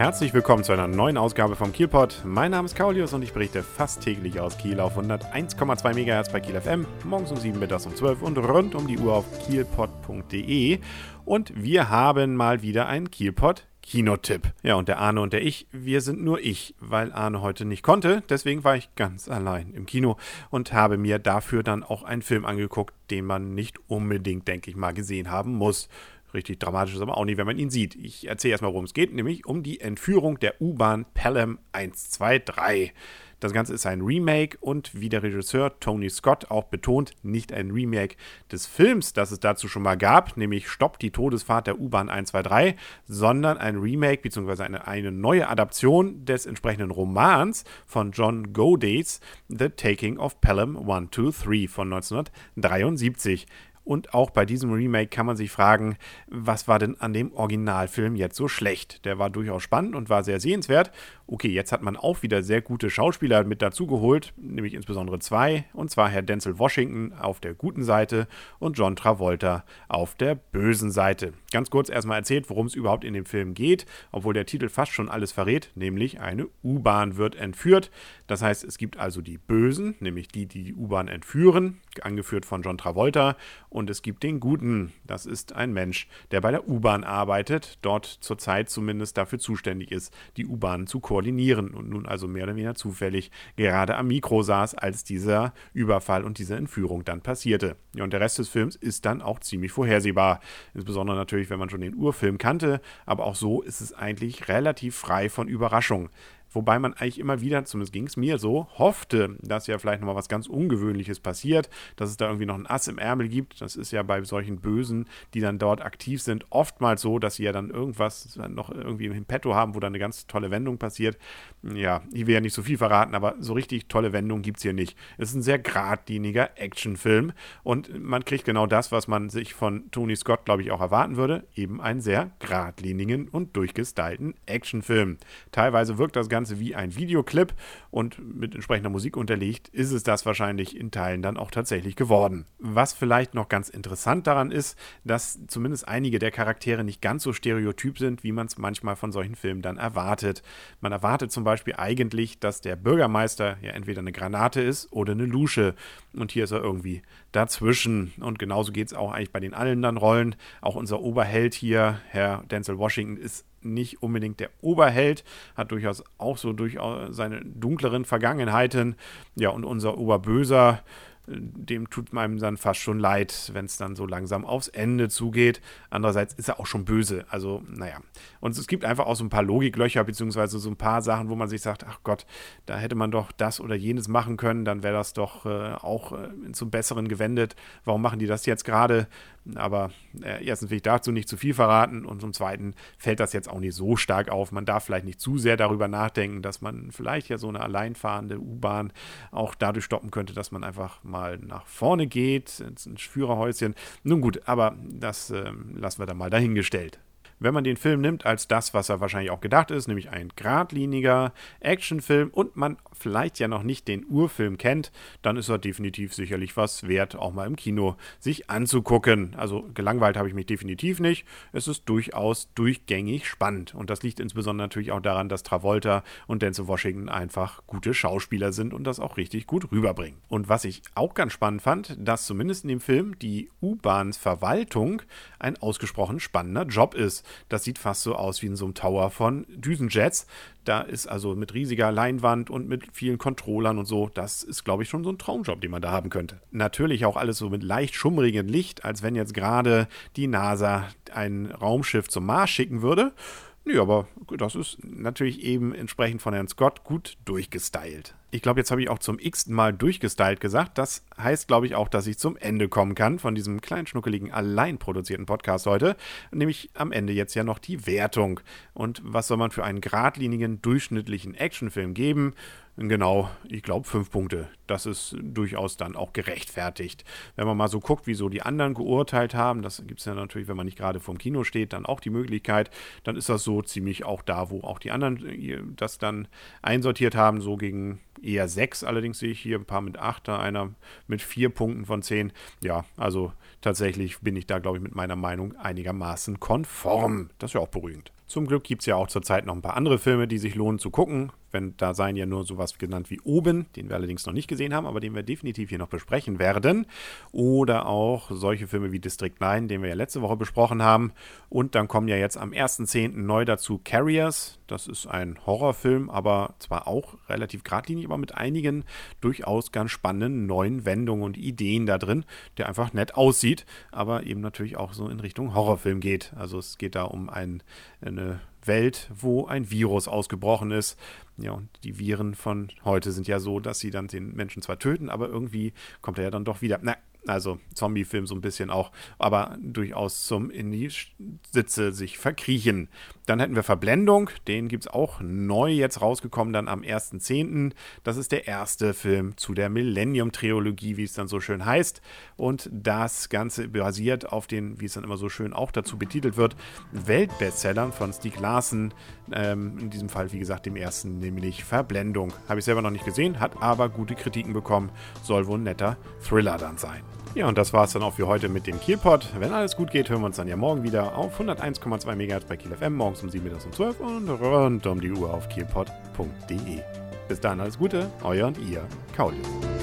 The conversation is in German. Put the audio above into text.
Herzlich willkommen zu einer neuen Ausgabe vom Kielpot. Mein Name ist Kaulius und ich berichte fast täglich aus Kiel auf 101,2 MHz bei Kiel FM, morgens um 7, mittags um 12 und rund um die Uhr auf kielpot.de. Und wir haben mal wieder einen Kielpot-Kinotipp. Ja, und der Arne und der ich, wir sind nur ich, weil Arne heute nicht konnte. Deswegen war ich ganz allein im Kino und habe mir dafür dann auch einen Film angeguckt, den man nicht unbedingt, denke ich mal, gesehen haben muss. Richtig dramatisch ist aber auch nicht, wenn man ihn sieht. Ich erzähle erstmal, worum es geht, nämlich um die Entführung der U-Bahn Pelham 123. Das Ganze ist ein Remake und wie der Regisseur Tony Scott auch betont, nicht ein Remake des Films, das es dazu schon mal gab, nämlich Stopp die Todesfahrt der U-Bahn 123, sondern ein Remake bzw. eine neue Adaption des entsprechenden Romans von John Godey's The Taking of Pelham 123 von 1973. Und auch bei diesem Remake kann man sich fragen, was war denn an dem Originalfilm jetzt so schlecht? Der war durchaus spannend und war sehr sehenswert. Okay, jetzt hat man auch wieder sehr gute Schauspieler mit dazugeholt, nämlich insbesondere zwei, und zwar Herr Denzel Washington auf der guten Seite und John Travolta auf der bösen Seite. Ganz kurz erstmal erzählt, worum es überhaupt in dem Film geht, obwohl der Titel fast schon alles verrät, nämlich eine U-Bahn wird entführt. Das heißt, es gibt also die Bösen, nämlich die U-Bahn entführen, angeführt von John Travolta, und es gibt den Guten, das ist ein Mensch, der bei der U-Bahn arbeitet, dort zurzeit zumindest dafür zuständig ist, die U-Bahn zu koordinieren und nun also mehr oder weniger zufällig gerade am Mikro saß, als dieser Überfall und diese Entführung dann passierte. Ja, und der Rest des Films ist dann auch ziemlich vorhersehbar, insbesondere natürlich, wenn man schon den Urfilm kannte, aber auch so ist es eigentlich relativ frei von Überraschungen. Wobei man eigentlich immer wieder, zumindest ging es mir so, hoffte, dass ja vielleicht nochmal was ganz Ungewöhnliches passiert, dass es da irgendwie noch ein Ass im Ärmel gibt. Das ist ja bei solchen Bösen, die dann dort aktiv sind, oftmals so, dass sie ja dann irgendwas noch irgendwie im Petto haben, wo dann eine ganz tolle Wendung passiert. Ja, ich will ja nicht so viel verraten, aber so richtig tolle Wendungen gibt es hier nicht. Es ist ein sehr geradliniger Actionfilm und man kriegt genau das, was man sich von Tony Scott, glaube ich, auch erwarten würde, eben einen sehr geradlinigen und durchgestylten Actionfilm. Teilweise wirkt das Ganze wie ein Videoclip und mit entsprechender Musik unterlegt, ist es das wahrscheinlich in Teilen dann auch tatsächlich geworden. Was vielleicht noch ganz interessant daran ist, dass zumindest einige der Charaktere nicht ganz so stereotyp sind, wie man es manchmal von solchen Filmen dann erwartet. Man erwartet zum Beispiel eigentlich, dass der Bürgermeister ja entweder eine Granate ist oder eine Lusche und hier ist er irgendwie dazwischen und genauso geht es auch eigentlich bei den anderen Rollen. Auch unser Oberheld hier, Herr Denzel Washington, ist nicht unbedingt der Oberheld, hat durchaus auch so seine dunkleren Vergangenheiten. Ja, und unser Oberböser, dem tut einem dann fast schon leid, wenn es dann so langsam aufs Ende zugeht. Andererseits ist er auch schon böse, also naja. Und es gibt einfach auch so ein paar Logiklöcher, beziehungsweise so ein paar Sachen, wo man sich sagt, ach Gott, da hätte man doch das oder jenes machen können, dann wäre das doch auch zum Besseren gewendet. Warum machen die das jetzt gerade? Aber erstens will ich dazu nicht zu viel verraten und zum Zweiten fällt das jetzt auch nicht so stark auf. Man darf vielleicht nicht zu sehr darüber nachdenken, dass man vielleicht ja so eine alleinfahrende U-Bahn auch dadurch stoppen könnte, dass man einfach mal nach vorne geht, ins Führerhäuschen. Nun gut, aber das lassen wir dann mal dahingestellt. Wenn man den Film nimmt als das, was er wahrscheinlich auch gedacht ist, nämlich ein geradliniger Actionfilm und man vielleicht ja noch nicht den Urfilm kennt, dann ist er definitiv sicherlich was wert, auch mal im Kino sich anzugucken. Also gelangweilt habe ich mich definitiv nicht. Es ist durchaus durchgängig spannend und das liegt insbesondere natürlich auch daran, dass Travolta und Denzel Washington einfach gute Schauspieler sind und das auch richtig gut rüberbringen. Und was ich auch ganz spannend fand, dass zumindest in dem Film die U-Bahn-Verwaltung ein ausgesprochen spannender Job ist. Das sieht fast so aus wie in so einem Tower von Düsenjets. Da ist also mit riesiger Leinwand und mit vielen Controllern und so, das ist, glaube ich, schon so ein Traumjob, den man da haben könnte. Natürlich auch alles so mit leicht schummrigem Licht, als wenn jetzt gerade die NASA ein Raumschiff zum Mars schicken würde. Ja, aber das ist natürlich eben entsprechend von Herrn Scott gut durchgestylt. Ich glaube, jetzt habe ich auch zum x-ten Mal durchgestylt gesagt. Das heißt, glaube ich, auch, dass ich zum Ende kommen kann von diesem kleinen, schnuckeligen, allein produzierten Podcast heute. Nämlich am Ende jetzt ja noch die Wertung. Und was soll man für einen geradlinigen, durchschnittlichen Actionfilm geben? Genau, ich glaube 5 Punkte. Das ist durchaus dann auch gerechtfertigt. Wenn man mal so guckt, wie so die anderen geurteilt haben, das gibt es ja natürlich, wenn man nicht gerade vorm Kino steht, dann auch die Möglichkeit, dann ist das so ziemlich auch da, wo auch die anderen das dann einsortiert haben, so gegen eher 6, allerdings sehe ich hier ein paar mit 8, einer mit 4 Punkten von 10. Ja, also tatsächlich bin ich da, glaube ich, mit meiner Meinung einigermaßen konform. Das ist ja auch beruhigend. Zum Glück gibt es ja auch zurzeit noch ein paar andere Filme, die sich lohnen zu gucken. Da seien ja nur sowas genannt wie Oben, den wir allerdings noch nicht gesehen haben, aber den wir definitiv hier noch besprechen werden. Oder auch solche Filme wie District 9, den wir ja letzte Woche besprochen haben. Und dann kommen ja jetzt am 1.10. neu dazu Carriers. Das ist ein Horrorfilm, aber zwar auch relativ geradlinig, aber mit einigen durchaus ganz spannenden neuen Wendungen und Ideen da drin, der einfach nett aussieht, aber eben natürlich auch so in Richtung Horrorfilm geht. Also es geht da um eine Welt, wo ein Virus ausgebrochen ist. Ja, und die Viren von heute sind ja so, dass sie dann den Menschen zwar töten, aber irgendwie kommt er ja dann doch wieder. Also Zombie-Film so ein bisschen auch, aber durchaus zum in die Sitze sich verkriechen. Dann hätten wir Verblendung, den gibt es auch neu jetzt rausgekommen, dann am 1.10. Das ist der erste Film zu der Millennium-Trilogie, wie es dann so schön heißt. Und das Ganze basiert auf den, wie es dann immer so schön auch dazu betitelt wird, Weltbestsellern von Stieg Larsson. In diesem Fall, wie gesagt, dem ersten, nämlich Verblendung. Habe ich selber noch nicht gesehen, hat aber gute Kritiken bekommen. Soll wohl ein netter Thriller dann sein. Ja, und das war es dann auch für heute mit dem Kielpot. Wenn alles gut geht, hören wir uns dann ja morgen wieder auf 101,2 MHz bei Kiel FM, morgens um 7 bis um 12 und rund um die Uhr auf kielpot.de. Bis dann alles Gute, euer und ihr, Kaulius.